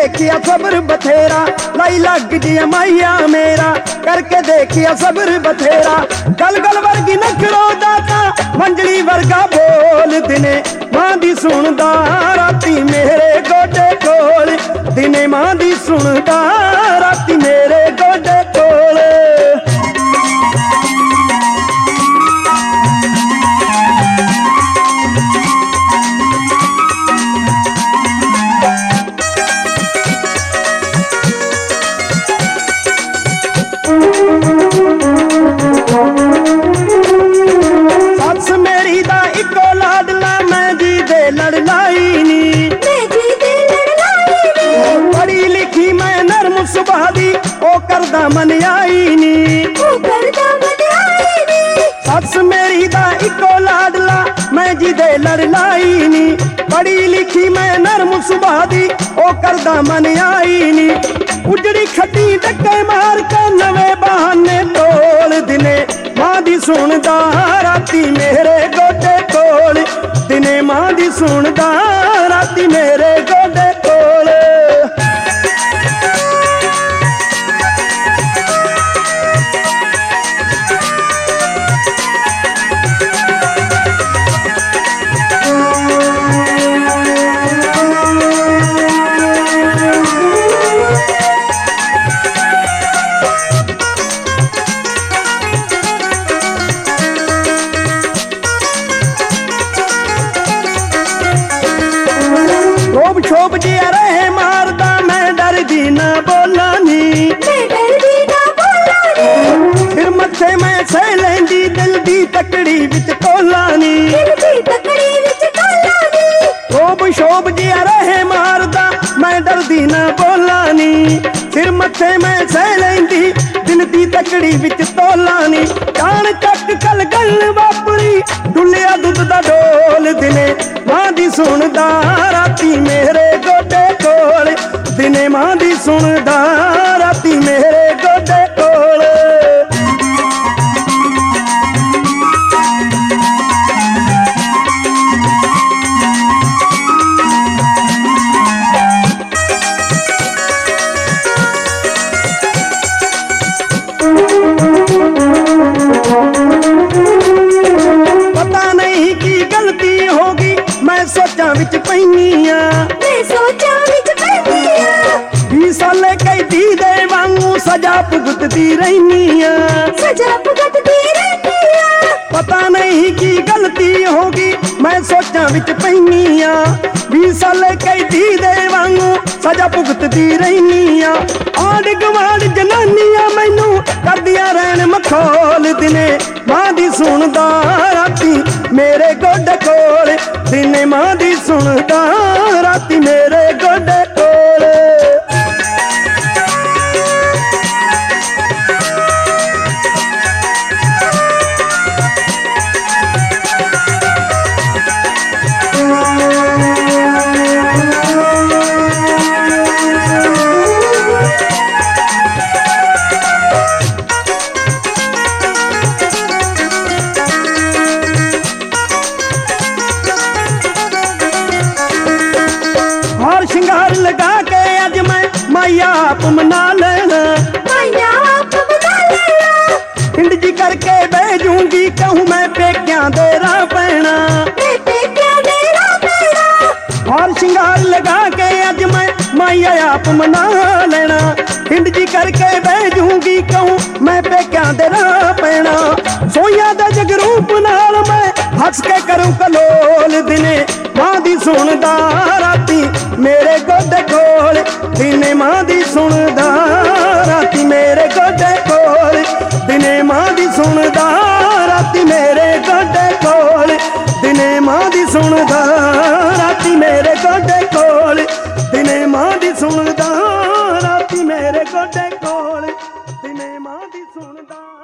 देखिया सब्र बथेरा, लाई लग जी माइया मेरा करके देखिया सब्र बथेरा। गल गल वर्गी नखरो दाता मंजली वर्गा बोल, दिने मां दी सुनदा राती मेरे गोडे कोल, दिने मां दी सुनदा राती मेरे गोडे कोल। सस मेरी दा इको लाडला, मैं जी दे लड़ लाई नी, पढ़ी लिखी मैं नरम सुभा दी, ओ करदा मन आई नी। सस मेरी दा इको लाडला, मैं जी दे लड़ लाई नी, पढ़ी लिखी मैं नरम सुभा दी, ओ करदा मन आई नी। उजड़ी खड्डी डके मार के नवे बहाने तोल, दिने मां दी सुनदा राती मेरे गोडे कोल, दिने मां दी सुनदा राती मेरे गोडे कोल। शोभ जी रहे मारदा, मैं डर दी ना बोला नी, फिर मथे मैं सह लेंदी दिल दी तकड़ी विच तोला नी। शोभ जी रहे मारदा, मैं डर दी ना बोला नी, फिर मथे मैं सह लेंदी दिल दी तकड़ी विच तोला नी। जान चक कल गल वापरी डुलिया दुध दा डोल, दिने मां दी सुनदा राती मेरे गोडे कोल, दिने मां दी सुनदा राती मेरे गोडे कोल। पता नहीं की गलती होगी, मैं सोचा विच पैनिया, 20 साल कैदी दे वांगू सजा भुगतदी रहनिया। पता नहीं की गलती होगी, मैं सोचा विच पैनिया, 20 साल कैदी दे वांगू सजा भुगतदी रहनिया। आड़ गवाड़ जनानियां मैनू करदियां रहन मखौल, दिने मां दी सुनदा राती मेरे गोडे कोल, दिने मां दी सुनदा राती मेरे गोडे कोल। श्रृंगार लगा के अज मैं माइया आप मना लेना, हिंड जी करके भेजूंगी कहूँ मैं पेक्या देरा पैना। और श्रृंगार लगा के अज मैं माइया आप मना लेना, हिंड जी करके भेजूंगी कहूँ मैं पेक्या देरा पैना। सोया दा जगरूप नाल मैं हंस के करूँ कलोल, दिने मां दी सुनदा राती मेरे गोडे कोल, दिने मां दी सुनदा राती मेरे गोडे कोल, दिने मां दी सुनदा राती मेरे गोडे कोल, दिने मां दी सुनदा राती मेरे गोडे कोल, दिने मां दी सुनदा राती मेरे गोडे कोल, दिने मां दी सुनदा।